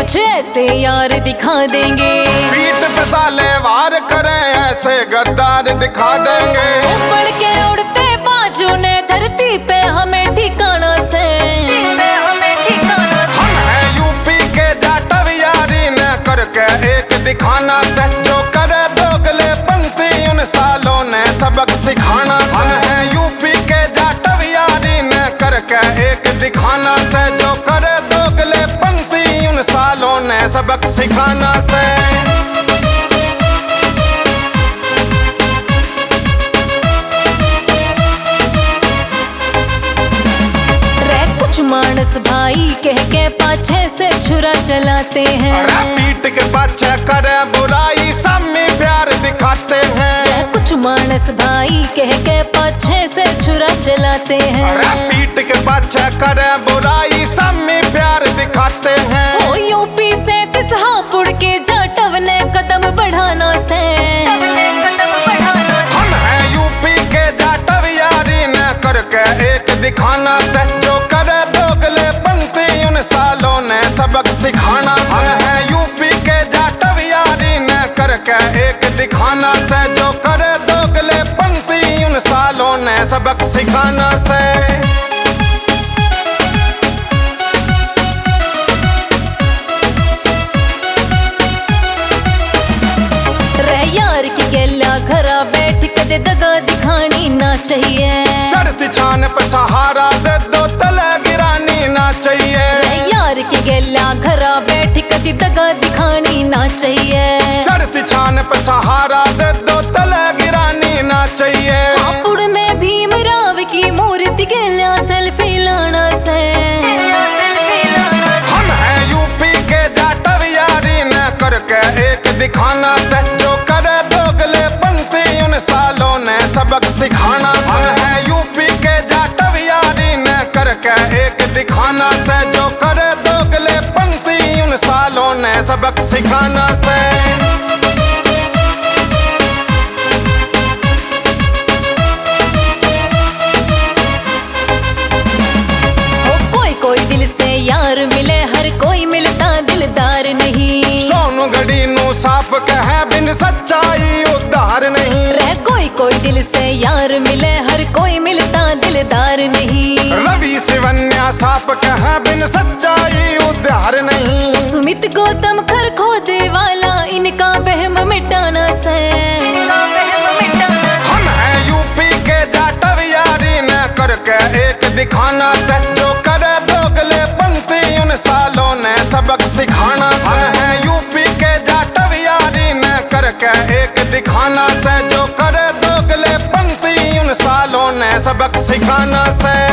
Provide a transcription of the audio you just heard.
कुछ ऐसे यार दिखा देंगे, पीठ पे साले वार करे ऐसे गद्दार दिखा देंगे। ऊपर के उड़ते बाजू ने धरती पे हमें ठिकाना से, हम हैं यूपी के जाटव यारी ने करके एक दिखाना से, जो करे दोगले पंथी उन सालों ने सबक सिखाना से। हम हैं यूपी के जाटव यारी ने करके एक दिखाना से, जो करे दोगले पंथी उन सालों ने सबक सिखाना से। मानस भाई कह के पाछे से छुरा चलाते हैं, पीठ के पाछे करे बुराई सब में प्यार दिखाते हैं। कुछ मानस भाई कह के पाछे से छुरा चलाते हैं, पीठ के पाछे करे बुराई सब में प्यार दिखाते हैं। ओ यूपी से तिसहापुर के जाटव ने कदम बढ़ाना से, हम हैं यूपी के जाटव यारी ने करके एक दिखाना से, जो करे दोगले पंथी उन सालों ने सबक सिखाना से। हम हैं यूपी के जाटव यारी ने करके एक दिखाना से, जो करे दोगले पंथी उन सालों ने सबक सिखाना से। यार की गेला घरा बैठ कदे दगा दिखानी ना चाहिए, चढ़ती छान पर सहारा दे दो तले गिरानी ना चाहिए। यार की गेला घरा बैठ कदे दगा दिखानी ना चाहिए, चढ़ती छान पर सहारा दे दो तले गिरानी ना चाहिए। हापुड़ में भीमराव की मूर्ति गेला सेल्फी लाना से, हम हैं यूपी के जाटव यारी ने करके एक दिखाना से, जो करे दोगले पंथी उन सालों ने सबक सिखाना से। हम हैं यूपी के जाटव यारी ने करके एक दिखाना से, जो करे दोगले पंथी उन सालों ने सबक सिखाना से। कोई दिल से यार मिले हर कोई मिलता दिलदार नहीं, सोनू गढ़ी नू साफ कहे बिन सच्चाई उद्धार नहीं। कोई दिल से यार मिले हर कोई मिलता दिलदार नहीं, रवि सिवन्या साफ कहे बिन सच्चाई उद्धार नहीं। सुमित गौतम खरखोदे वाला इनका बहम मिटाना से, हम हैं यूपी के जाटव यारी ने करके एक दिखाना से, जो करे दोगले पंथी उन सालों ने सबक सिखाना से। हम हैं यूपी के जाटव यारी ने करके एक दिखाना से, जो करे दोगले पंथी उन सालों ने सबक सिखाना से।